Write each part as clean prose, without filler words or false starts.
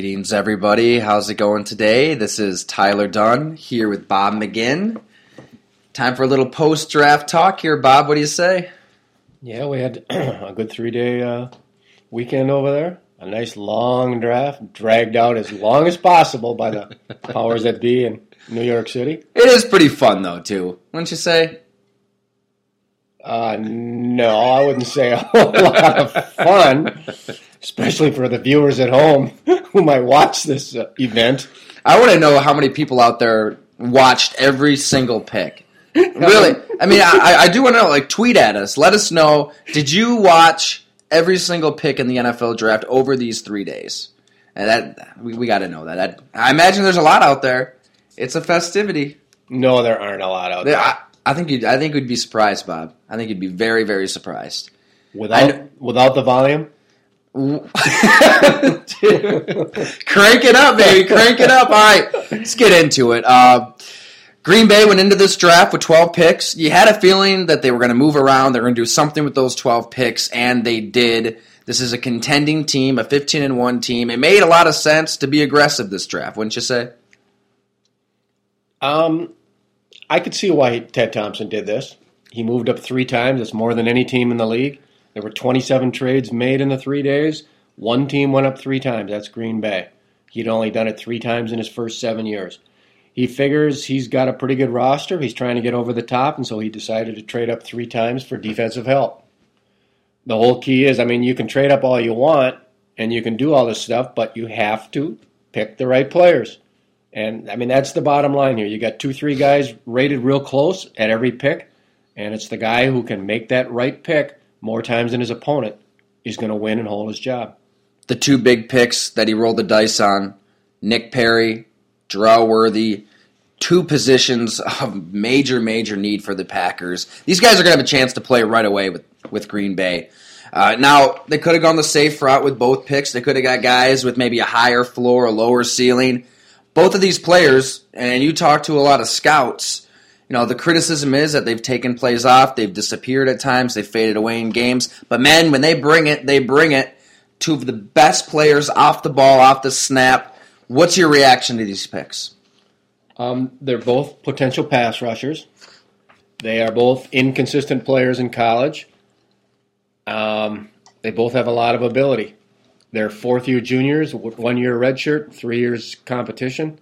Greetings, everybody. How's it going today? This is Tyler Dunn here with Bob McGinn. Time for a little post-draft talk here. Bob, what do you say? Yeah, we had a good 3-day weekend over there. A nice long draft, dragged out as long as possible by the powers that be in New York City. It is pretty fun, though, too. Wouldn't you say? No, I wouldn't say a whole lot of fun, especially for the viewers at home who might watch this event. I want to know how many people out there watched every single pick. Really? I mean, I do want to know, like, tweet at us. Let us know, did you watch every single pick in the NFL draft over these 3 days? And that we got to know that. I imagine there's a lot out there. It's a festivity. No, there aren't a lot out there. I think you'd be surprised, Bob. I think you'd be very, very surprised. Without the volume? Crank it up, baby. Crank it up. All right, let's get into it. Green Bay went into this draft with 12 picks. You had a feeling that they were going to move around. They were going to do something with those 12 picks, and they did. This is a contending team, a 15-1 team. It made a lot of sense to be aggressive this draft, wouldn't you say? I could see why Ted Thompson did this. He moved up 3 times. That's more than any team in the league. There were 27 trades made in the 3 days. One team went up 3 times. That's Green Bay. He'd only done it 3 times in his first 7 years. He figures he's got a pretty good roster. He's trying to get over the top, and so he decided to trade up 3 times for defensive help. The whole key is, you can trade up all you want, and you can do all this stuff, but you have to pick the right players. And, that's the bottom line here. You got 2-3 guys rated real close at every pick, and it's the guy who can make that right pick more times than his opponent is going to win and hold his job. The 2 big picks that he rolled the dice on, Nick Perry, Jerrell Worthy, 2 positions of major, major need for the Packers. These guys are going to have a chance to play right away with Green Bay. Now, they could have gone the safe route with both picks. They could have got guys with maybe a higher floor, a lower ceiling. Both of these players, and you talk to a lot of scouts, the criticism is that they've taken plays off, they've disappeared at times, they've faded away in games. But, man, when they bring it. 2 of the best players off the ball, off the snap. What's your reaction to these picks? They're both potential pass rushers. They are both inconsistent players in college. They both have a lot of ability. They're 4th-year juniors, 1 year redshirt, 3 years competition.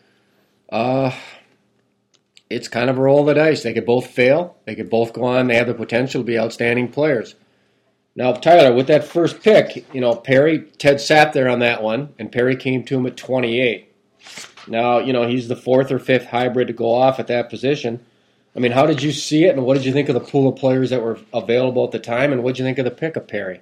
It's kind of a roll of the dice. They could both fail. They could both go on. They have the potential to be outstanding players. Now, Tyler, with that first pick, Perry, Ted sat there on that one, and Perry came to him at 28. Now, he's the 4th or 5th hybrid to go off at that position. How did you see it, and what did you think of the pool of players that were available at the time, and what did you think of the pick of Perry?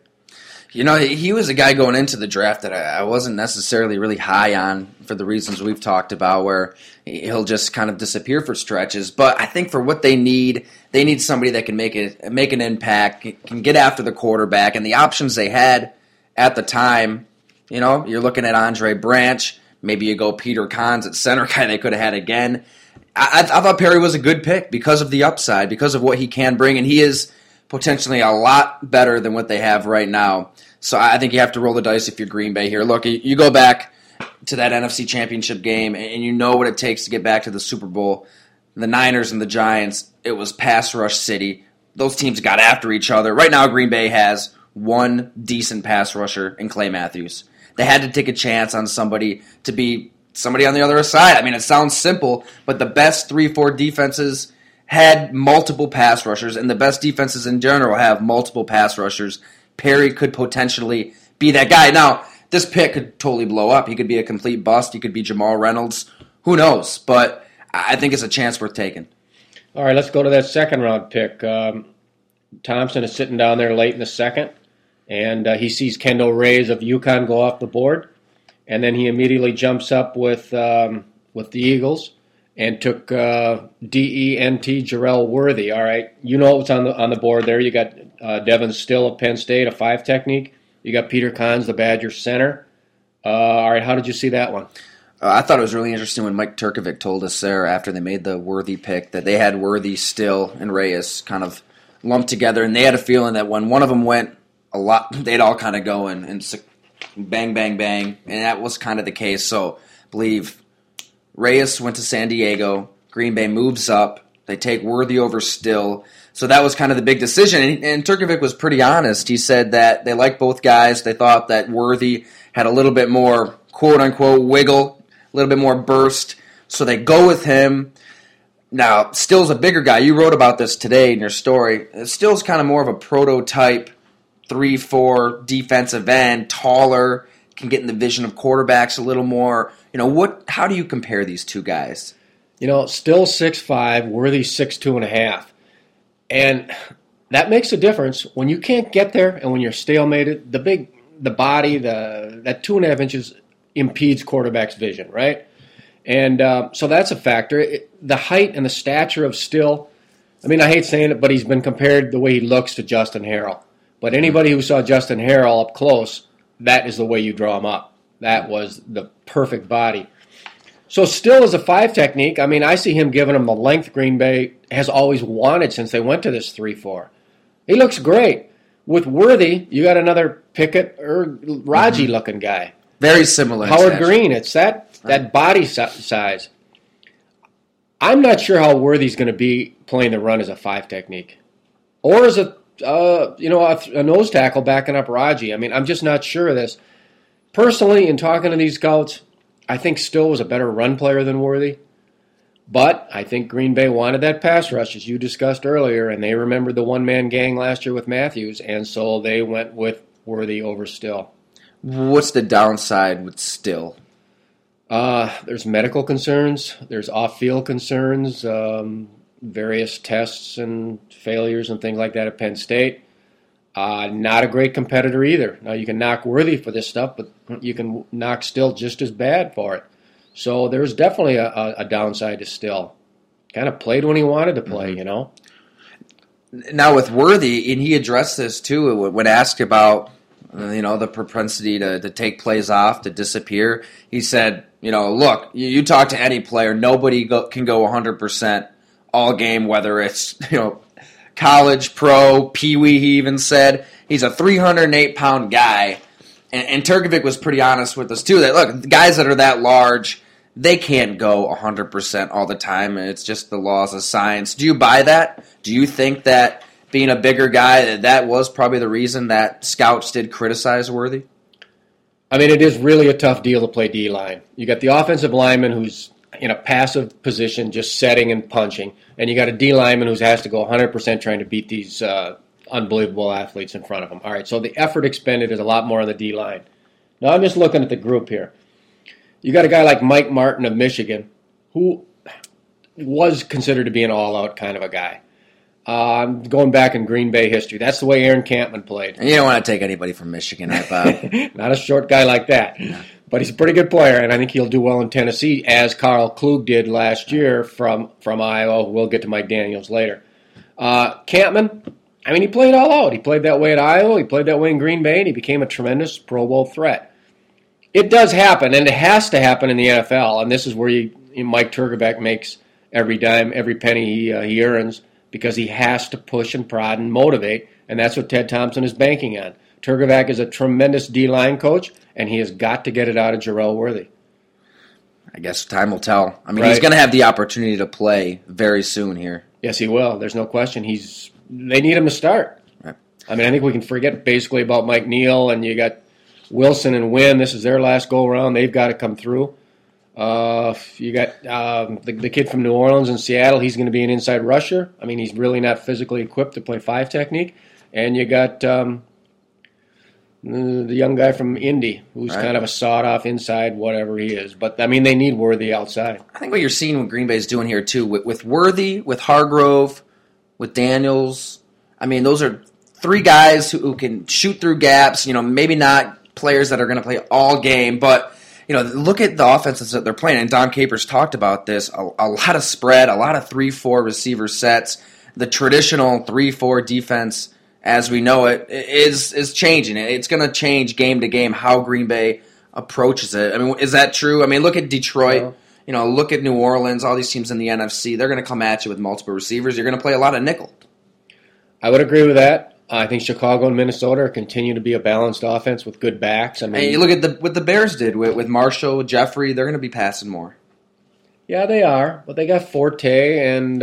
He was a guy going into the draft that I wasn't necessarily really high on for the reasons we've talked about, where he'll just kind of disappear for stretches. But I think for what they need somebody that can make an impact, can get after the quarterback, and the options they had at the time. You're looking at Andre Branch, maybe you go Peter Kahns at center, guy they could have had again. I thought Perry was a good pick because of the upside, because of what he can bring, and he is potentially a lot better than what they have right now. So I think you have to roll the dice if you're Green Bay here. Look, you go back to that NFC Championship game, and you know what it takes to get back to the Super Bowl. The Niners and the Giants, it was pass rush city. Those teams got after each other. Right now, Green Bay has one decent pass rusher in Clay Matthews. They had to take a chance on somebody to be somebody on the other side. It sounds simple, but the best 3-4 defenses had multiple pass rushers, and the best defenses in general have multiple pass rushers. Perry could potentially be that guy. Now, this pick could totally blow up. He could be a complete bust. He could be Jamal Reynolds. Who knows? But I think it's a chance worth taking. All right, let's go to that second-round pick. Thompson is sitting down there late in the second, and he sees Kendall Reyes of UConn go off the board, and then he immediately jumps up with the Eagles and took DENT Jerrell Worthy. All right, what's on the board there. You got Devin Still of Penn State, a 5 technique. You got Peter Kahns, the Badger center. All right, how did you see that one? I thought it was really interesting when Mike Turkovic told us there after they made the Worthy pick that they had Worthy, Still, and Reyes kind of lumped together, and they had a feeling that when one of them went a lot, they'd all kind of go and bang, bang, bang, and that was kind of the case. So I believe Reyes went to San Diego. Green Bay moves up. They take Worthy over Still. So that was kind of the big decision. And Turkovic was pretty honest. He said that they liked both guys. They thought that Worthy had a little bit more quote-unquote wiggle, a little bit more burst. So they go with him. Now, Still's a bigger guy. You wrote about this today in your story. Still's kind of more of a prototype 3-4 defensive end, taller, can get in the vision of quarterbacks a little more. How do you compare these two guys? Still 6'5", Worthy 6'2.5". And that makes a difference when you can't get there and when you're stalemated. The body, that 2.5 inches impedes quarterback's vision, right? And so that's a factor. The height and the stature of Still, I hate saying it, but he's been compared the way he looks to Justin Harrell. But anybody who saw Justin Harrell up close, that is the way you draw him up. That was the perfect body. So Still is a 5 technique. I see him giving him the length Green Bay has always wanted since they went to this 3-4. He looks great. With Worthy, you got another Pickett or Raji-looking guy. Very similar. Howard Green, it's that body size. I'm not sure how Worthy's going to be playing the run as a 5 technique. Or as a nose tackle backing up Raji. I'm just not sure of this. Personally, in talking to these scouts, I think Still was a better run player than Worthy. But I think Green Bay wanted that pass rush, as you discussed earlier, and they remembered the one-man gang last year with Matthews, and so they went with Worthy over Still. What's the downside with Still? There's medical concerns. There's off-field concerns, various tests and failures and things like that at Penn State. Not a great competitor either. Now, you can knock Worthy for this stuff, but you can knock Still just as bad for it. So there's definitely a downside to Still. Kind of played when he wanted to play, Now with Worthy, and he addressed this too when asked about the propensity to take plays off, to disappear. He said, look, you talk to any player, nobody can go 100% all game, whether it's college, pro, peewee. He even said he's a 308-pound guy. And Turkovic was pretty honest with us, too, that, look, guys that are that large, they can't go 100% all the time, and it's just the laws of science. Do you buy that? Do you think that being a bigger guy, that was probably the reason that scouts did criticize Worthy? It is really a tough deal to play D-line. You got the offensive lineman who's in a passive position, just setting and punching, and you got a D lineman who has to go 100% trying to beat these unbelievable athletes in front of him. All right, so the effort expended is a lot more on the D line. Now I'm just looking at the group here. You got a guy like Mike Martin of Michigan, who was considered to be an all-out kind of a guy. Going back in Green Bay history, that's the way Aaron Campman played. And you don't want to take anybody from Michigan, I thought. Not a short guy like that. No. But he's a pretty good player, and I think he'll do well in Tennessee, as Carl Klug did last year from Iowa. We'll get to Mike Daniels later. Campman, he played all out. He played that way at Iowa. He played that way in Green Bay, and he became a tremendous Pro Bowl threat. It does happen, and it has to happen in the NFL, and this is where Mike Turkovic makes every dime, every penny he earns, because he has to push and prod and motivate, and that's what Ted Thompson is banking on. Turkovic is a tremendous D-line coach, and he has got to get it out of Jerrell Worthy. I guess time will tell. Right. He's going to have the opportunity to play very soon here. Yes, he will. There's no question. They need him to start. Right. I think we can forget basically about Mike Neal, and you got Wilson and Wynn. This is their last go-around. They've got to come through. You got the kid from New Orleans and Seattle. He's going to be an inside rusher. He's really not physically equipped to play 5 technique. And you got the young guy from Indy, who's kind of a sawed-off inside, whatever he is. But, they need Worthy outside. I think what you're seeing what Green Bay's doing here, too, with Worthy, with Hargrove, with Daniels, those are 3 guys who can shoot through gaps, maybe not players that are going to play all game, but look at the offenses that they're playing, and Don Capers talked about this, a lot of spread, a lot of 3-4 receiver sets. The traditional 3-4 defense, as we know it, is changing. It's going to change game to game how Green Bay approaches it. Is that true? Look at Detroit. Look at New Orleans, all these teams in the NFC. They're going to come at you with multiple receivers. You're going to play a lot of nickel. I would agree with that. I think Chicago and Minnesota continue to be a balanced offense with good backs. I mean, you look at what the Bears did with Marshall, Jeffrey. They're going to be passing more. Yeah, they are, but they got Forte and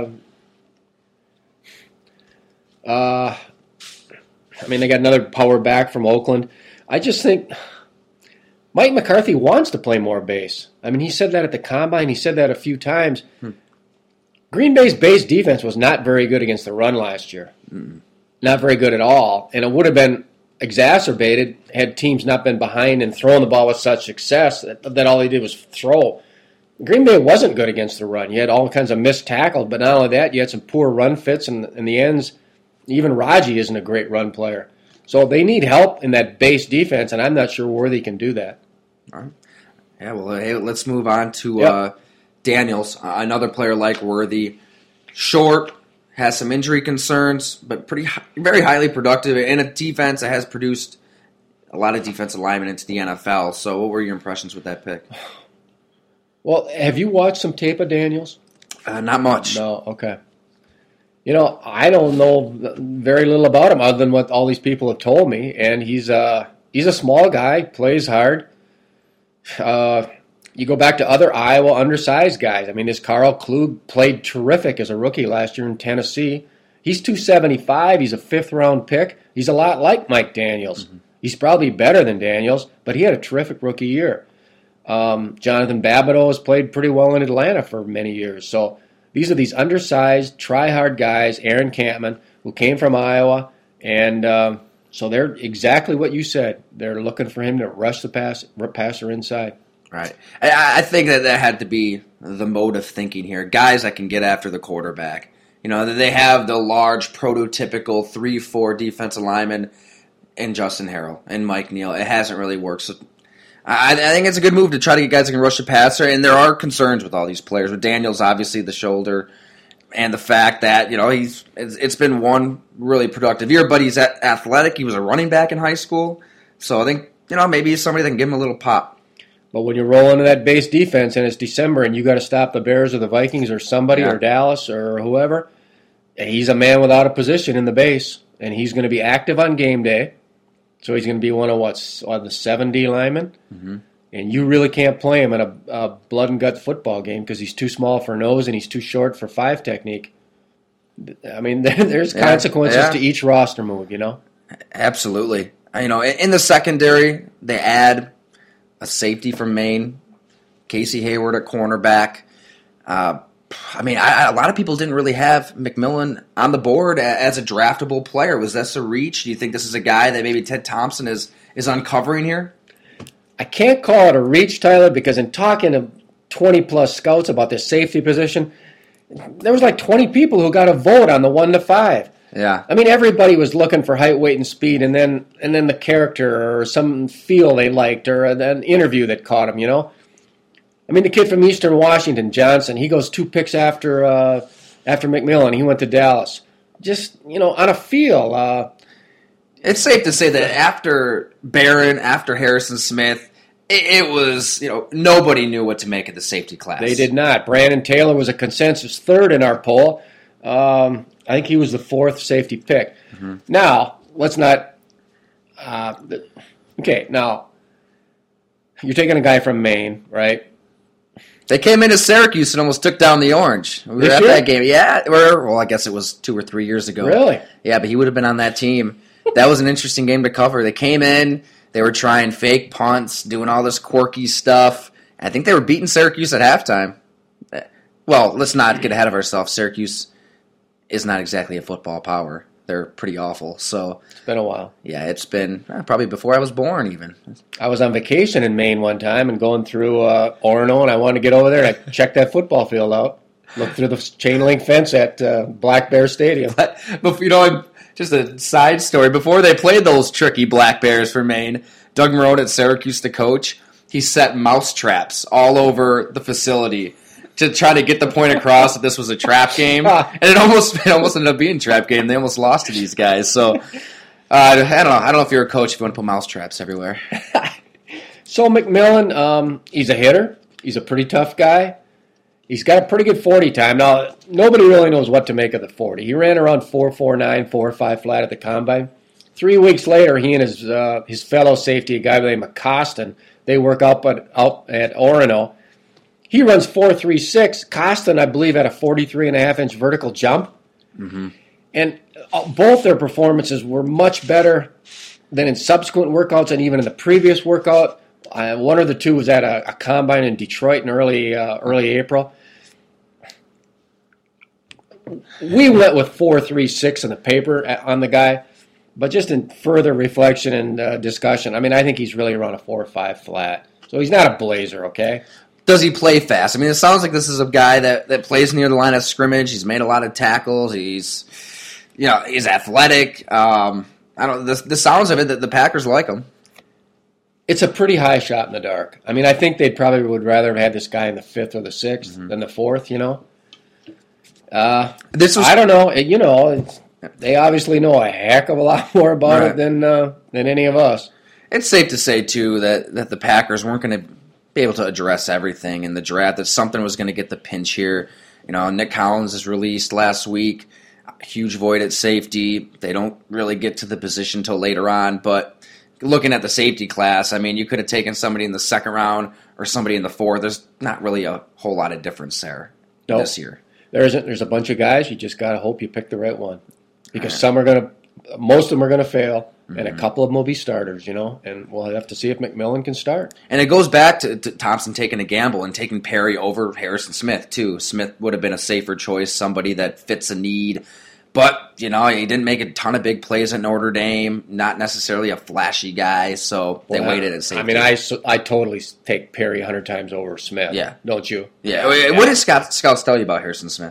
they got another power back from Oakland. I just think Mike McCarthy wants to play more base. I mean, he said that at the Combine. He said that a few times. Green Bay's base defense was not very good against the run last year. Not very good at all. And it would have been exacerbated had teams not been behind and throwing the ball with such success that all they did was throw. Green Bay wasn't good against the run. You had all kinds of missed tackles, but not only that, you had some poor run fits, and in the ends, even Raji isn't a great run player. So they need help in that base defense, and I'm not sure Worthy can do that. All right. Yeah, well, hey, let's move on to Daniels, another player like Worthy. Short, has some injury concerns, but very highly productive in a defense that has produced a lot of defensive linemen into the NFL. So what were your impressions with that pick? Well, have you watched some tape of Daniels? Not much. No, okay. I don't know very little about him other than what all these people have told me, and he's a small guy, plays hard. You go back to other Iowa undersized guys. I mean, this Carl Klug played terrific as a rookie last year in Tennessee. He's 275. He's a fifth-round pick. He's a lot like Mike Daniels. Mm-hmm. He's probably better than Daniels, but he had a terrific rookie year. Jonathan Babineau has played pretty well in Atlanta for many years. So these are these undersized, try-hard guys, Aaron Campman, who came from Iowa, and so they're exactly what you said. They're looking for him to rush the passer inside. Right. I think that had to be the mode of thinking here. Guys that can get after the quarterback. They have the large, prototypical 3-4 defensive lineman in Justin Harrell and Mike Neal. It hasn't really worked. So I think it's a good move to try to get guys that can rush the passer, and there are concerns with all these players. With Daniels, obviously, the shoulder, and the fact that, it's been one really productive year, but he's athletic. He was a running back in high school. So I think, maybe he's somebody that can give him a little pop. But when you roll into that base defense and it's December and you got to stop the Bears or the Vikings or somebody or Dallas or whoever, he's a man without a position in the base, and he's going to be active on game day. So he's going to be one of the 7D linemen. Mm-hmm. And you really can't play him in a blood and gut football game because he's too small for nose and he's too short for 5 technique. I mean, there's consequences to each roster move, Absolutely. In the secondary, they add a safety from Maine, Casey Hayward at cornerback. A lot of people didn't really have McMillan on the board as a draftable player. Was this a reach? Do you think this is a guy that maybe Ted Thompson is uncovering here? I can't call it a reach, Tyler, because in talking to 20-plus scouts about this safety position, there was like 20 people who got a vote on the 1 to 5. Yeah. I mean, everybody was looking for height, weight, and speed, and then the character or some feel they liked or an interview that caught them, I mean, the kid from Eastern Washington, Johnson, he goes 2 picks after McMillan. He went to Dallas. Just, on a feel. It's safe to say that after Barron, after Harrison Smith, it was, nobody knew what to make of the safety class. They did not. Brandon Taylor was a consensus 3rd in our poll. I think he was the 4th safety pick. Mm-hmm. Now, let's not... now, you're taking a guy from Maine, right? They came into Syracuse and almost took down the Orange. We were at that game. Yeah, I guess it was 2 or 3 years ago. Really? Yeah, but he would have been on that team. That was an interesting game to cover. They came in, they were trying fake punts, doing all this quirky stuff. I think they were beating Syracuse at halftime. Well, let's not get ahead of ourselves. Syracuse is not exactly a football power. They're pretty awful. So it's been a while. Yeah, it's been probably before I was born even. I was on vacation in Maine one time and going through Orono, and I wanted to get over there and I checked that football field out. Looked through the chain link fence at Black Bear Stadium. But just a side story. Before they played those tricky Black Bears for Maine, Doug Marrone at Syracuse, the coach, he set mouse traps all over the facility to try to get the point across that this was a trap game, and it almost ended up being a trap game. They almost lost to these guys. So I don't know if you're a coach if you want to put mouse traps everywhere. So McMillan, he's a hitter. He's a pretty tough guy. He's got a pretty good 40 time. Now, nobody really knows what to make of the 40. He ran around 4.49, 4.5 flat at the combine. 3 weeks later, he and his fellow safety, a guy named Costin, they work out at Orono. He runs 4.36. Costin, I believe, had a 43.5-inch vertical jump. Mm-hmm. And both their performances were much better than in subsequent workouts and even in the previous workout. One of the two was at a combine in Detroit in early April. We went with 4.36 in the paper on the guy, but just in further reflection and discussion, I mean, I think he's really around a 4.5 flat. So he's not a blazer, okay? Does he play fast? I mean, it sounds like this is a guy that plays near the line of scrimmage. He's made a lot of tackles. He's athletic. I don't. The sounds of it that the Packers like him. It's a pretty high shot in the dark. I mean, I think they probably would rather have had this guy in the 5th or the 6th than the 4th. You know. I don't know. They obviously know a heck of a lot more about it than any of us. It's safe to say too that the Packers weren't going to be able to address everything in the draft. That something was going to get the pinch here. You know, Nick Collins is released last week. A huge void at safety. They don't really get to the position till later on. But looking at the safety class, I mean, you could have taken somebody in the 2nd round or somebody in the 4th. There's not really a whole lot of difference there this year. There isn't. There's a bunch of guys. You just got to hope you pick the right one, because most of them are going to fail. And a couple of them will be starters, you know, and we'll have to see if McMillan can start. And it goes back to Thompson taking a gamble and taking Perry over Harrison Smith, too. Smith would have been a safer choice, somebody that fits a need. But, you know, he didn't make a ton of big plays at Notre Dame, not necessarily a flashy guy, so they waited at safety. I mean, I totally take Perry 100 times over Smith. Yeah. Don't you? Yeah. What did scouts tell you about Harrison Smith?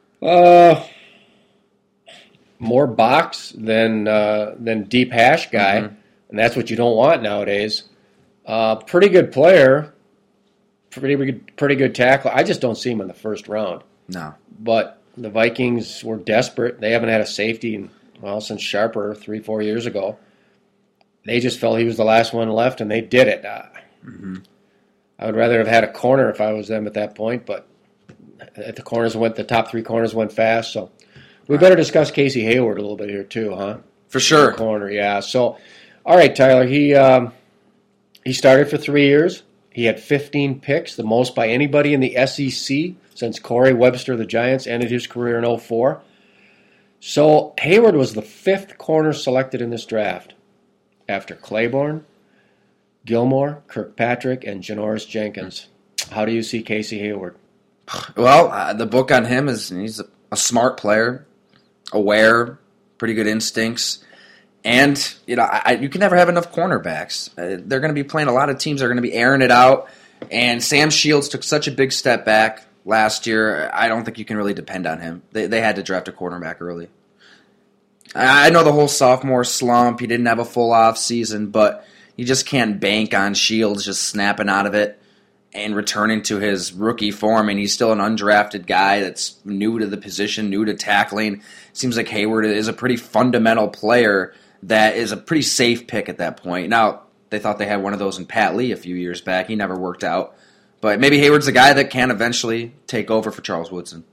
More box than deep hash guy, and that's what you don't want nowadays. Pretty good player, pretty good tackle. I just don't see him in the 1st round. No. But the Vikings were desperate. They haven't had a safety since Sharper 3-4 years ago. They just felt he was the last one left, and they did it. I would rather have had a corner if I was them at that point, but the top 3 corners went fast, so. We better discuss Casey Hayward a little bit here too, huh? For sure. Corner, yeah. So, all right, Tyler. He started for 3 years. He had 15 picks, the most by anybody in the SEC since Corey Webster of the Giants ended his career in 2004. So Hayward was the 5th corner selected in this draft, after Claiborne, Gilmore, Kirkpatrick, and Janoris Jenkins. How do you see Casey Hayward? Well, the book on him is he's a smart player. Aware, pretty good instincts, and you can never have enough cornerbacks. They're going to be playing a lot of teams. They're going to be airing it out, and Sam Shields took such a big step back last year. I don't think you can really depend on him. They had to draft a quarterback early. I know the whole sophomore slump. He didn't have a full off season, but you just can't bank on Shields just snapping out of it and returning to his rookie form, and he's still an undrafted guy that's new to the position, new to tackling. Seems like Hayward is a pretty fundamental player that is a pretty safe pick at that point. Now, they thought they had one of those in Pat Lee a few years back. He never worked out. But maybe Hayward's the guy that can eventually take over for Charles Woodson.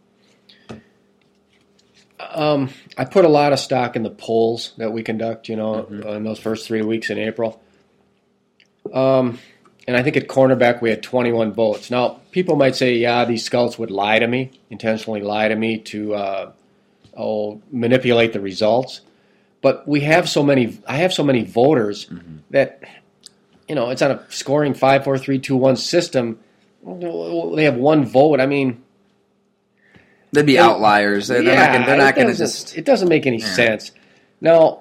I put a lot of stock in the polls that we conduct, in those first 3 weeks in April. And I think at cornerback we had 21 votes. Now, people might say, yeah, these scouts would intentionally lie to me to manipulate the results. But I have so many voters that, it's on a scoring 5-4-3-2-1 system. They have one vote. I mean, they'd be outliers. They're not going to just. It doesn't make any sense. Now,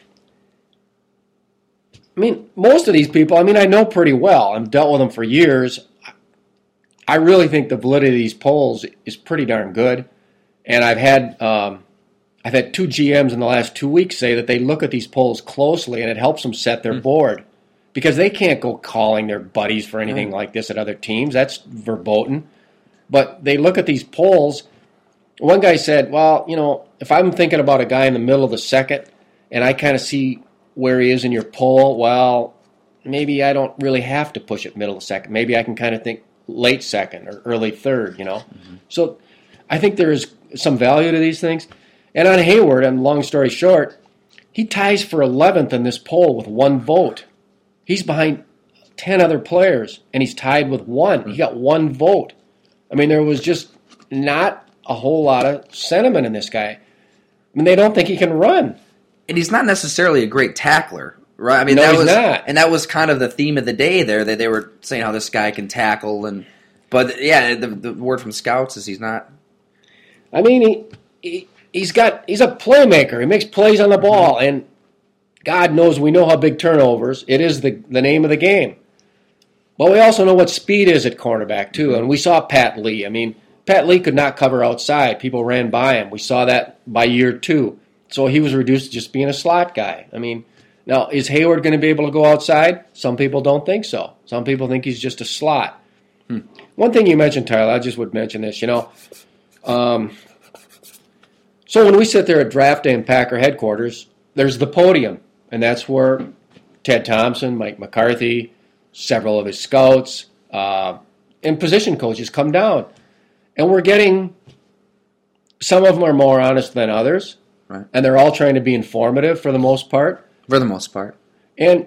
I mean, most of these people, I know pretty well. I've dealt with them for years. I really think the validity of these polls is pretty darn good. And I've had 2 GMs in the last 2 weeks say that they look at these polls closely and it helps them set their board. Because they can't go calling their buddies for anything like this at other teams. That's verboten. But they look at these polls. One guy said, well, if I'm thinking about a guy in the middle of the 2nd and I kind of see where he is in your poll, well, maybe I don't really have to push it middle of the 2nd. Maybe I can kind of think late second or early third, So I think there is some value to these things. And on Hayward, and long story short, he ties for 11th in this poll with 1 vote. He's behind 10 other players, and he's tied with 1. He got 1 vote. I mean, there was just not a whole lot of sentiment in this guy. I mean, they don't think he can run. And he's not necessarily a great tackler, right? I mean, No, he's not. And that was kind of the theme of the day there, that they were saying how this guy can tackle. But, yeah, the word from scouts is he's not. I mean, he's a playmaker. He makes plays on the ball, and God knows we know how big turnovers. It is the name of the game. But we also know what speed is at cornerback, too. And we saw Pat Lee. I mean, Pat Lee could not cover outside. People ran by him. We saw that by year 2. So he was reduced to just being a slot guy. I mean, now, is Hayward going to be able to go outside? Some people don't think so. Some people think he's just a slot. One thing you mentioned, Tyler, I just would mention this, So when we sit there at draft day in Packer headquarters, there's the podium, and that's where Ted Thompson, Mike McCarthy, several of his scouts, and position coaches come down. And we're getting, some of them are more honest than others, right, and they're all trying to be informative for the most part. For the most part. And,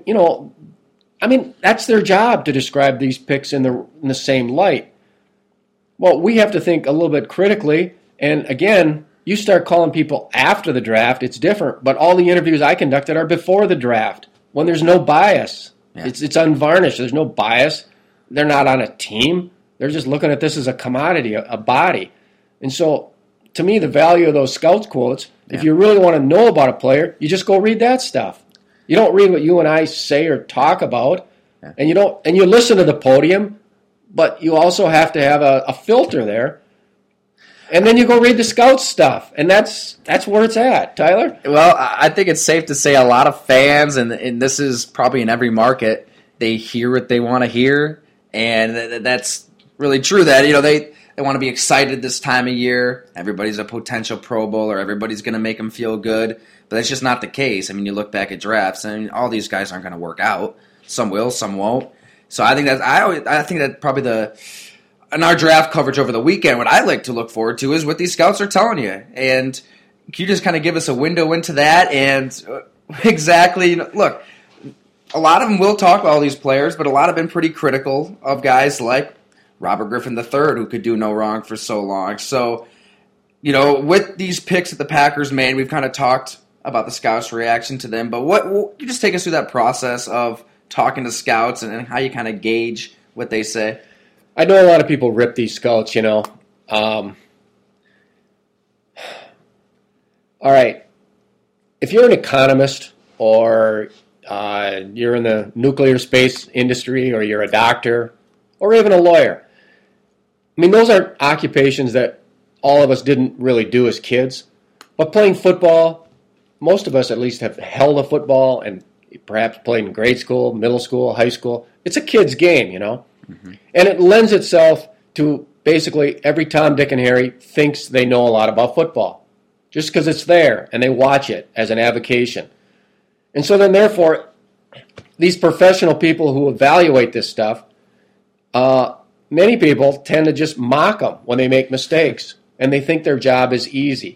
I mean, that's their job to describe these picks in the same light. Well, we have to think a little bit critically, and again, you start calling people after the draft, it's different. But all the interviews I conducted are before the draft, when there's no bias. Yeah. It's unvarnished. There's no bias. They're not on a team. They're just looking at this as a commodity, a body. And so, to me, the value of those scouts quotes, if you really want to know about a player, you just go read that stuff. You don't read what you and I say or talk about, and you listen to the podium, but you also have to have a filter there. And then you go read the scouts stuff, and that's where it's at, Tyler. Well, I think it's safe to say a lot of fans, and this is probably in every market, they hear what they want to hear, and that's really true. That they want to be excited this time of year. Everybody's a potential Pro Bowler. Everybody's going to make them feel good, but that's just not the case. I mean, you look back at drafts, and all these guys aren't going to work out. Some will, some won't. So I think that probably in our draft coverage over the weekend, what I like to look forward to is what these scouts are telling you. And can you just kind of give us a window into that? And exactly, look, a lot of them will talk about all these players, but a lot have been pretty critical of guys like Robert Griffin III, who could do no wrong for so long. So, with these picks that the Packers made, we've kind of talked about the scouts' reaction to them. But you just take us through that process of talking to scouts and how you kind of gauge what they say? I know a lot of people rip these scouts, All right. If you're an economist or you're in the nuclear space industry or you're a doctor or even a lawyer, I mean, those are occupations that all of us didn't really do as kids. But playing football, most of us at least have held a football and perhaps played in grade school, middle school, high school. It's a kid's game, Mm-hmm. And it lends itself to basically every Tom, Dick, and Harry thinks they know a lot about football just because it's there and they watch it as an avocation. And so then, therefore, these professional people who evaluate this stuff, many people tend to just mock them when they make mistakes, and they think their job is easy.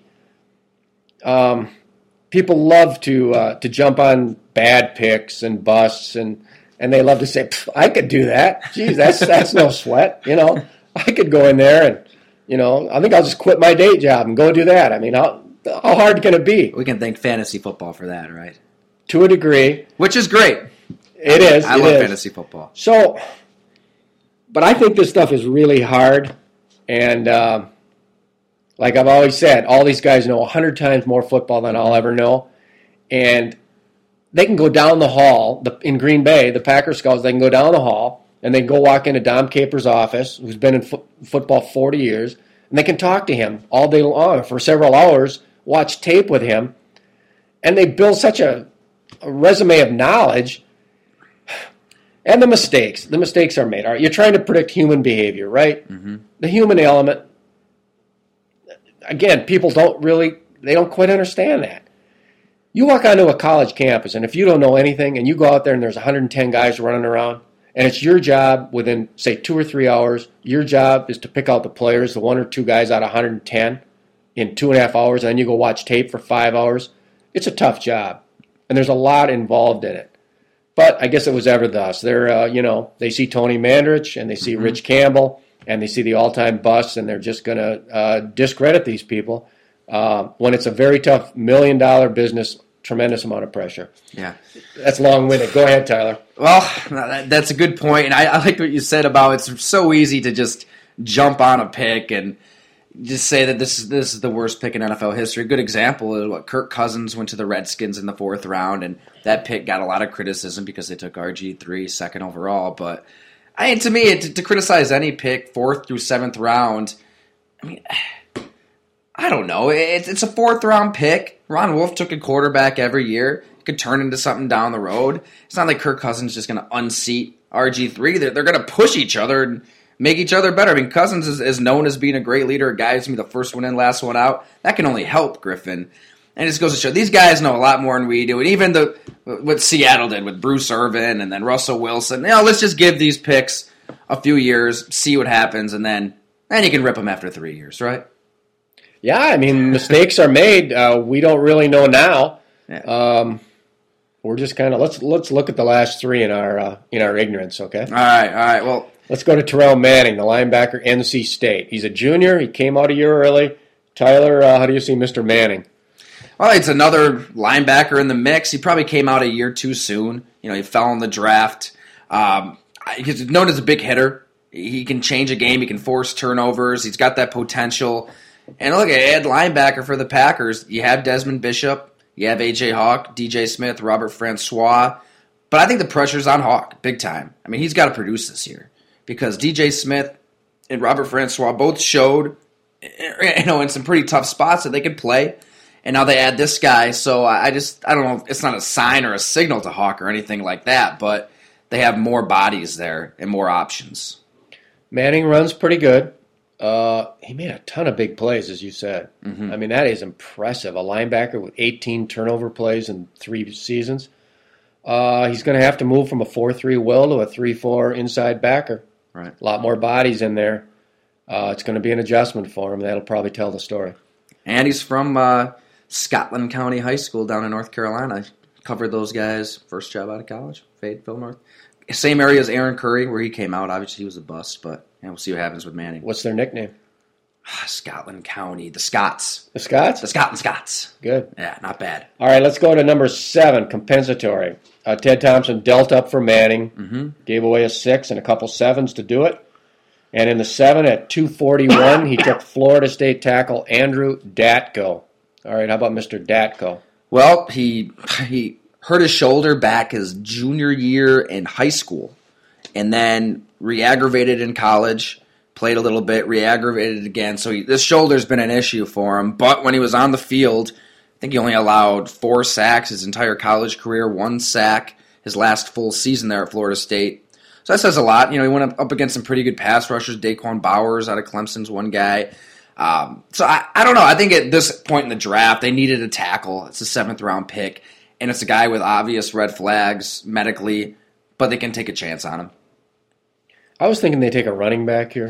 People love to jump on bad picks and busts, and they love to say, I could do that. Geez, that's no sweat. I could go in there and, I think I'll just quit my day job and go do that. I mean, how hard can it be? We can thank fantasy football for that, right? To a degree. Which is great. It is. I love fantasy football. So, but I think this stuff is really hard. And like I've always said, all these guys know 100 times more football than I'll ever know. And they can go down the hall in Green Bay, the Packers scouts, they can go down the hall and they can go walk into Dom Capers' office, who's been in football 40 years, and they can talk to him all day long for several hours, watch tape with him, and they build such a resume of knowledge. And the mistakes are made. All right, you're trying to predict human behavior, right? Mm-hmm. The human element, again, people they don't quite understand that. You walk onto a college campus, and if you don't know anything, and you go out there and there's 110 guys running around, And it's your job within, say, 2 or 3 hours. Your job is to pick out the players, the 1 or 2 guys out of 110 in 2.5 hours, and then you go watch tape for 5 hours. It's a tough job, and there's a lot involved in it. But I guess it was ever thus. They're, they see Tony Mandrich and they see Rich Campbell and they see the all-time busts, and they're just going to discredit these people. When it's a very tough $1 million business, tremendous amount of pressure. Yeah. That's long-winded. Go ahead, Tyler. Well, that's a good point, and I like what you said about it's so easy to just jump on a pick and just say that this is the worst pick in NFL history. A good example is what Kirk Cousins went to the Redskins in the 4th round, and that pick got a lot of criticism because they took RG3 second overall. But to me, to criticize any pick 4th through 7th round, I mean, I don't know. It's a 4th round pick. Ron Wolf took a quarterback every year. It could turn into something down the road. It's not like Kirk Cousins is just going to unseat RG3. They're going to push each other and make each other better. I mean, Cousins is known as being a great leader. A guy who's going to be the first one in, last one out. That can only help Griffin. And it just goes to show these guys know a lot more than we do. And even what Seattle did with Bruce Irvin and then Russell Wilson. Let's just give these picks a few years, see what happens, and then you can rip them after 3 years, right? Yeah, I mean, mistakes are made. We don't really know now. Yeah. We're just kind of let's look at the last 3 in our ignorance. Okay. All right. Well, let's go to Terrell Manning, the linebacker, NC State. He's a junior. He came out a year early. Tyler, how do you see Mr. Manning? Well, it's another linebacker in the mix. He probably came out a year too soon. He fell in the draft. He's known as a big hitter. He can change a game. He can force turnovers. He's got that potential. And look, at linebacker for the Packers, you have Desmond Bishop, you have A.J. Hawk, D.J. Smith, Robert Francois. But I think the pressure's on Hawk, big time. I mean, he's got to produce this year. Because D.J. Smith and Robert Francois both showed, in some pretty tough spots that they could play. And now they add this guy. So I don't know, it's not a sign or a signal to Hawk or anything like that. But they have more bodies there and more options. Manning runs pretty good. He made a ton of big plays, as you said. Mm-hmm. I mean, that is impressive. A linebacker with 18 turnover plays in 3 seasons. He's going to have to move from a 4-3 will to a 3-4 inside backer. Right. A lot more bodies in there. It's going to be an adjustment for him. That'll probably tell the story. And he's from Scotland County High School down in North Carolina. Covered those guys. First job out of college. Fayetteville North. Same area as Aaron Curry, where he came out. Obviously, he was a bust, but we'll see what happens with Manning. What's their nickname? Scotland County. The Scots. The Scots? The Scotland Scots. Good. Yeah, not bad. All right, let's go to number 7, compensatory. Ted Thompson dealt up for Manning. Mm-hmm. Gave away a 6 and a couple 7s to do it. And in the 7 at 241, he took Florida State tackle Andrew Datko. All right, how about Mr. Datko? Well, he hurt his shoulder back his junior year in high school, and then re-aggravated in college, played a little bit, re-aggravated again. So this shoulder's been an issue for him. But when he was on the field, I think he only allowed 4 sacks his entire college career, 1 sack his last full season there at Florida State. So that says a lot. He went up against some pretty good pass rushers. Daquan Bowers out of Clemson's one guy. So I don't know. I think at this point in the draft, they needed a tackle. It's a 7th round pick, and it's a guy with obvious red flags medically, but they can take a chance on him. I was thinking they'd take a running back here,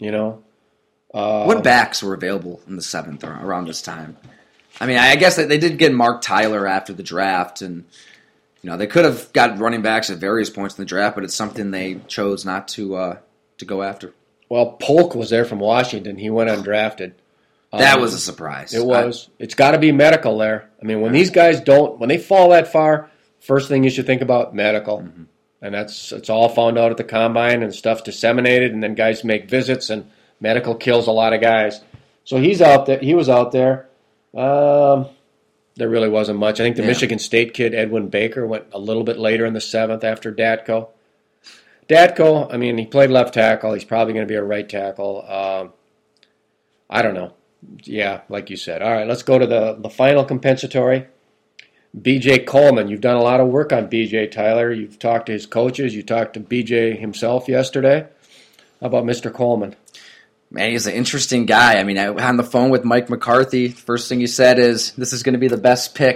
What backs were available in the 7th around this time? I mean, I guess they did get Mark Tyler after the draft, and they could have got running backs at various points in the draft, but it's something they chose not to go after. Well, Polk was there from Washington. He went undrafted. That was a surprise. It was. It's got to be medical there. I mean, when these guys when they fall that far, first thing you should think about, medical. Mm-hmm. And it's all found out at the combine and stuff's disseminated, and then guys make visits, and medical kills a lot of guys. So he's out there. He was out there. There really wasn't much. I think the Michigan State kid, Edwin Baker, went a little bit later in the 7th after Datko. Datko, I mean, he played left tackle. He's probably going to be a right tackle. I don't know. Yeah, like you said. All right, let's go to the final compensatory. B.J. Coleman. You've done a lot of work on B.J., Tyler. You've talked to his coaches. You talked to B.J. himself yesterday. How about Mr. Coleman? Man, he's an interesting guy. I mean, on the phone with Mike McCarthy, the first thing he said is, this is going to be the best pick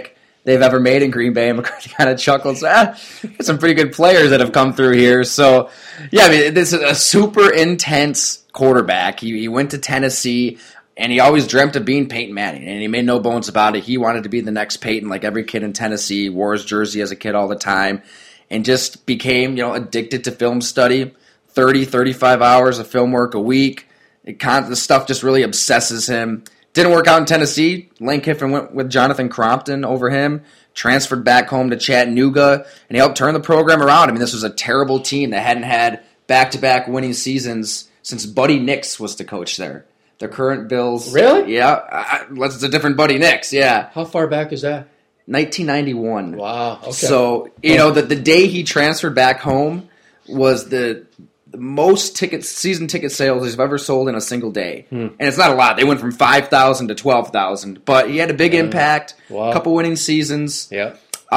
they've ever made in Green Bay. And McCarthy kind of chuckles, some pretty good players that have come through here. So, yeah, I mean, this is a super intense quarterback. He went to Tennessee, and he always dreamt of being Peyton Manning, and he made no bones about it. He wanted to be the next Peyton, like every kid in Tennessee, wore his jersey as a kid all the time, and just became, addicted to film study, 30, 35 hours of film work a week. The stuff just really obsesses him. Didn't work out in Tennessee. Lane Kiffin went with Jonathan Crompton over him, transferred back home to Chattanooga, and he helped turn the program around. I mean, this was a terrible team that hadn't had back-to-back winning seasons since Buddy Nix was the coach there. The current Bills. Really? Yeah. It's a different Buddy Nix, yeah. How far back is that? 1991. Wow, okay. So, the day he transferred back home was the most season ticket sales he's ever sold in a single day. And it's not a lot. They went from 5,000 to 12,000. But he had a big impact, a couple winning seasons. Yeah.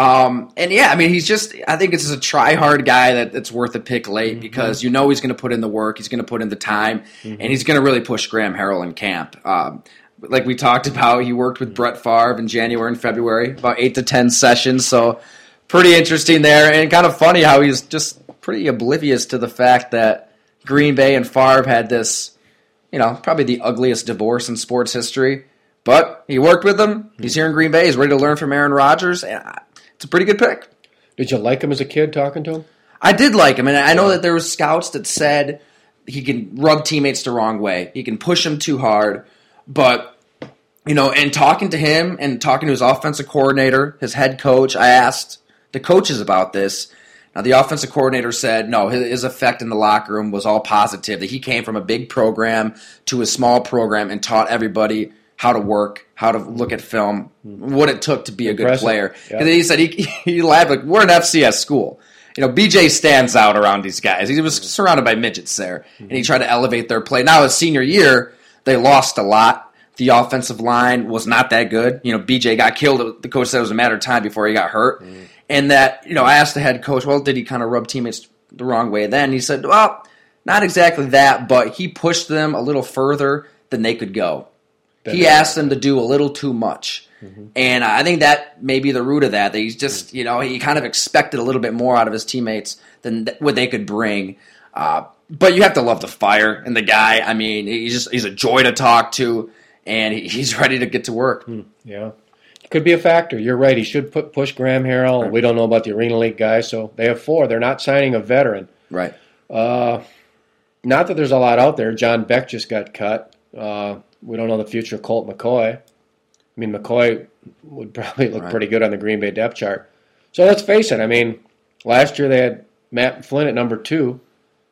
I think it's a try-hard guy that's worth a pick late because he's going to put in the work, he's going to put in the time, and he's going to really push Graham Harrell in camp. Like we talked about, he worked with Brett Favre in January and February, about 8 to 10 sessions, so pretty interesting there, and kind of funny how he's just pretty oblivious to the fact that Green Bay and Favre had this, probably the ugliest divorce in sports history, but he worked with them, he's here in Green Bay, he's ready to learn from Aaron Rodgers, and it's a pretty good pick. Did you like him as a kid talking to him? I did like him, and I know that there were scouts that said he can rub teammates the wrong way. He can push them too hard. But, and talking to him and talking to his offensive coordinator, his head coach, I asked the coaches about this. Now, the offensive coordinator said, no, his effect in the locker room was all positive, that he came from a big program to a small program and taught everybody how to work, how to look at film, what it took to be a good player. Yeah. And then he said he laughed, like, we're an FCS school. BJ stands out around these guys. He was surrounded by midgets there, and he tried to elevate their play. Now, his senior year, they lost a lot. The offensive line was not that good. BJ got killed. The coach said it was a matter of time before he got hurt. And that, I asked the head coach, well, did he kind of rub teammates the wrong way then? He said, well, not exactly that, but he pushed them a little further than they could go. He asked them to do a little too much. And I think that may be the root of that he's just, he kind of expected a little bit more out of his teammates than what they could bring. But you have to love the fire in the guy. I mean, he's a joy to talk to, and he's ready to get to work. Yeah. Could be a factor. You're right. He should push Graham Harrell. We don't know about the Arena League guys, so they have 4. They're not signing a veteran. Right. Not that there's a lot out there. John Beck just got cut. We don't know the future of Colt McCoy. I mean, McCoy would probably look pretty good on the Green Bay depth chart. So let's face it. I mean, last year they had Matt Flynn at number 2.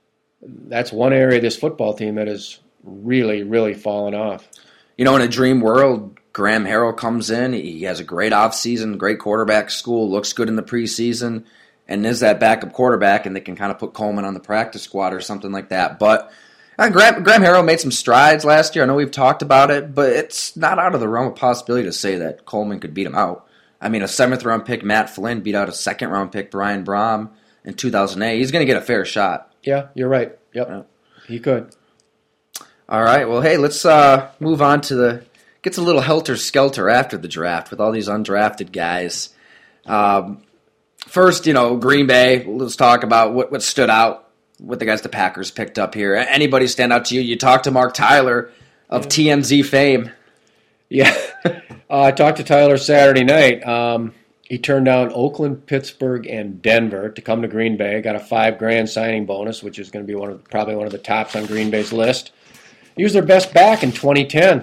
That's one area of this football team that has really, really fallen off. In a dream world, Graham Harrell comes in. He has a great offseason, great quarterback school, looks good in the preseason, and is that backup quarterback, and they can kind of put Coleman on the practice squad or something like that. But Graham Harrell made some strides last year. I know we've talked about it, but it's not out of the realm of possibility to say that Coleman could beat him out. I mean, a 7th-round pick, Matt Flynn, beat out a 2nd-round pick, Brian Brom, in 2008. He's going to get a fair shot. Yeah, you're right. Yep, He could. All right, well, hey, let's move on to gets a little helter-skelter after the draft with all these undrafted guys. First, Green Bay, let's talk about what stood out with the guys the Packers picked up here. Anybody stand out to you? You talked to Mark Tyler of TMZ fame. Yeah, I talked to Tyler Saturday night. He turned down Oakland, Pittsburgh, and Denver to come to Green Bay. Got a $5,000 signing bonus, which is going to be probably one of the tops on Green Bay's list. He was their best back in 2010.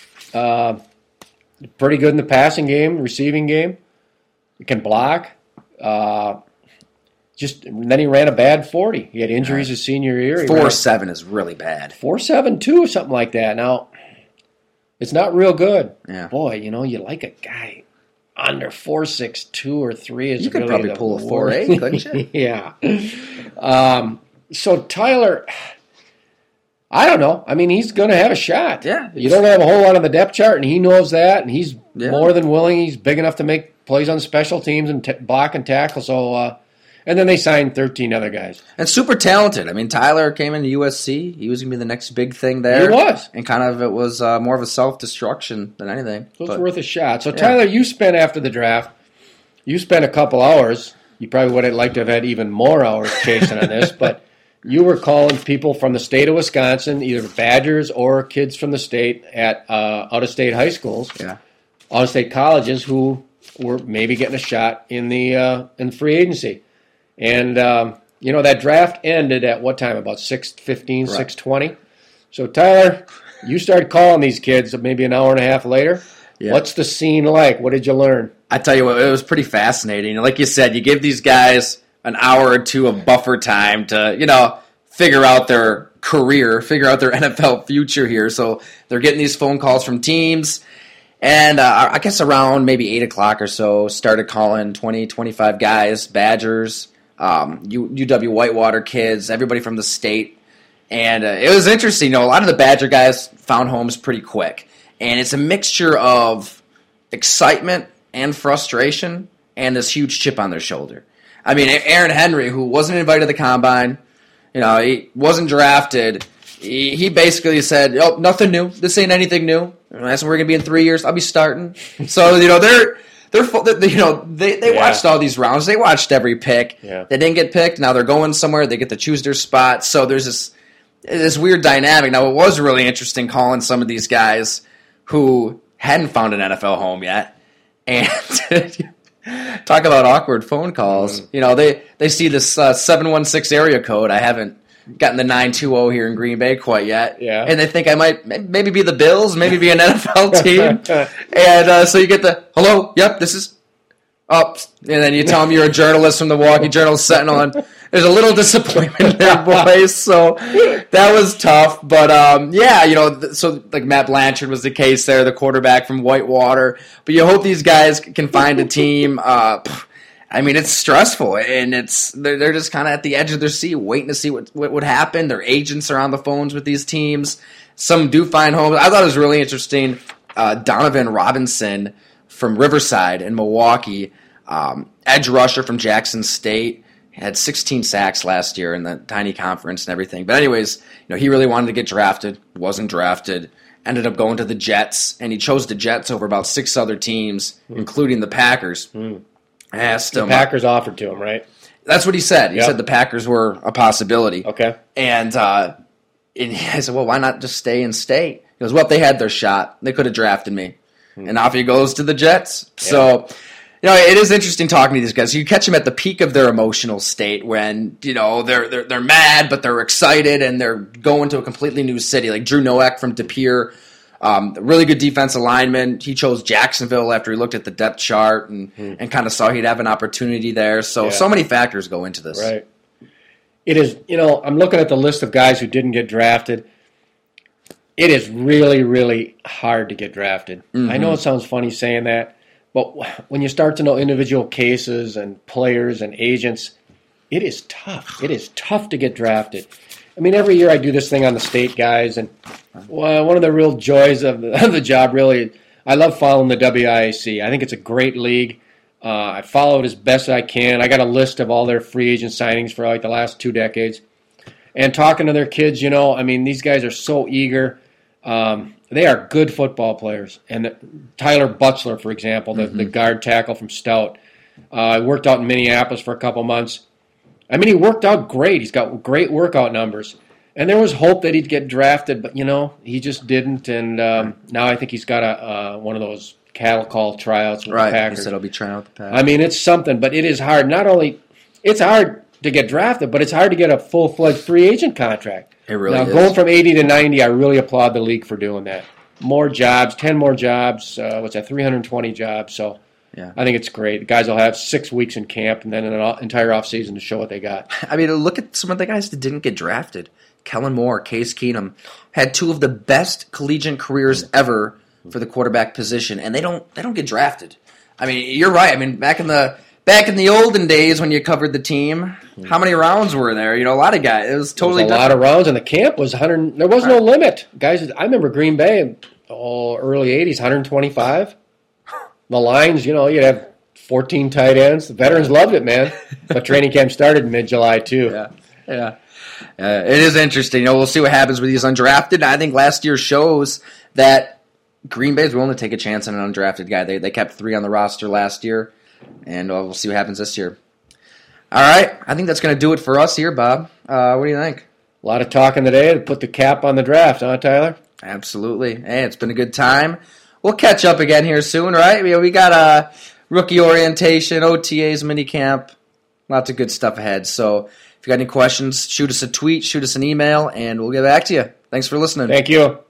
Pretty good in the passing game, receiving game. He can block. Then he ran a bad 40. He had injuries his senior year. 4.7 is really bad. 4.72, something like that. Now, it's not real good. Yeah. Boy, you like a guy under 4.62 or 3 is you could really probably pull a 4.8, couldn't you? Yeah. So Tyler, I don't know. I mean, he's going to have a shot. Yeah. You don't have a whole lot on the depth chart, and he knows that, and he's more than willing. He's big enough to make plays on special teams and block and tackle. So, and then they signed 13 other guys. And super talented. I mean, Tyler came into USC. He was going to be the next big thing there. He was. And kind of it was more of a self-destruction than anything. So it's worth a shot. So, Tyler, you spent after the draft you spent a couple hours. You probably would have liked to have had even more hours chasing on this, but you were calling people from the state of Wisconsin, either Badgers or kids from the state at out-of-state high schools, out-of-state colleges who were maybe getting a shot in the free agency. And, that draft ended at what time? About 6:15, 6:20? So, Tyler, you started calling these kids maybe an hour and a half later. Yeah. What's the scene like? What did you learn? I tell you what, it was pretty fascinating. Like you said, you give these guys an hour or two of buffer time to, figure out their career, figure out their NFL future here. So they're getting these phone calls from teams. And I guess around maybe 8 o'clock or so, started calling 20, 25 guys, Badgers, UW Whitewater kids, everybody from the state. And it was interesting. A lot of the Badger guys found homes pretty quick. And it's a mixture of excitement and frustration and this huge chip on their shoulder. I mean, Aaron Henry, who wasn't invited to the Combine, he wasn't drafted. He basically said, "Oh, nothing new. This ain't anything new. That's where we're gonna be in 3 years. I'll be starting." So they watched all these rounds. They watched every pick. Yeah. They didn't get picked. Now they're going somewhere. They get to choose their spot. So there's this weird dynamic. Now it was really interesting calling some of these guys who hadn't found an NFL home yet, and talk about awkward phone calls. They see this 716 area code. I haven't gotten the 920 here in Green Bay quite yet, and they think I might maybe be the Bills, maybe be an NFL team, and so you get the hello, yep, this is up, and then you tell them you're a journalist from the Milwaukee Journal-Sentinel, and there's a little disappointment there, boys. So that was tough, but so like Matt Blanchard was the case there, the quarterback from Whitewater. But you hope these guys can find a team. It's stressful, and they're just kind of at the edge of their seat, waiting to see what would happen. Their agents are on the phones with these teams. Some do find homes. I thought it was really interesting. Donovan Robinson from Riverside in Milwaukee, edge rusher from Jackson State, had 16 sacks last year in the tiny conference and everything. But anyways, he really wanted to get drafted, wasn't drafted, ended up going to the Jets, and he chose the Jets over about 6 other teams, including the Packers. I asked him. The Packers offered to him, right? That's what he said. He said the Packers were a possibility. Okay. And I said, well, why not just stay in state? He goes, well, they had their shot. They could have drafted me. And off he goes to the Jets. Yeah. So, it is interesting talking to these guys. You catch them at the peak of their emotional state when, they're mad, but they're excited, and they're going to a completely new city. Like Drew Nowak from De Pere, really good defensive lineman. He chose Jacksonville after he looked at the depth chart and kind of saw he'd have an opportunity there. So many factors go into this. Right. It is, I'm looking at the list of guys who didn't get drafted. It is really, really hard to get drafted. Mm-hmm. I know it sounds funny saying that, but when you start to know individual cases and players and agents, it is tough. It is tough to get drafted. I mean, every year I do this thing on the state, guys, and one of the real joys of the job, really, I love following the WIAC. I think it's a great league. I follow it as best I can. I got a list of all their free agent signings for like the last 2 decades. And talking to their kids, these guys are so eager. They are good football players. And Tyler Butzler, for example, the guard tackle from Stout, worked out in Minneapolis for a couple months. He worked out great. He's got great workout numbers. And there was hope that he'd get drafted, but, he just didn't. And now I think he's got one of those cattle call tryouts with the Packers. He said he'll be trying out the Packers. It's something, but it is hard. Not only it's hard to get drafted, but it's hard to get a full-fledged free agent contract. It really is. Going from 80 to 90, I really applaud the league for doing that. More jobs, 10 more jobs, 320 jobs. So yeah. I think it's great. The guys will have 6 weeks in camp and then an entire offseason to show what they got. Look at some of the guys that didn't get drafted. Kellen Moore, Case Keenum, had 2 of the best collegiate careers ever for the quarterback position, and they don't get drafted. You're right. Back in the olden days when you covered the team, how many rounds were there? A lot of guys. It was totally different. A lot of rounds, and the camp was 100. There was no limit. Guys, I remember Green Bay, early 80s, 125. The lines, you'd have 14 tight ends. The veterans loved it, man. But training camp started in mid-July, too. Yeah. It is interesting. We'll see what happens with these undrafted. I think last year shows that Green Bay is willing to take a chance on an undrafted guy. They kept 3 on the roster last year. and we'll see what happens this year. All right, I think that's going to do it for us here, Bob. What do you think? A lot of talking today to put the cap on the draft, huh, Tyler? Absolutely. Hey, it's been a good time. We'll catch up again here soon, right? We got a rookie orientation, OTAs, minicamp, lots of good stuff ahead. So if you got any questions, shoot us a tweet, shoot us an email, and we'll get back to you. Thanks for listening. Thank you.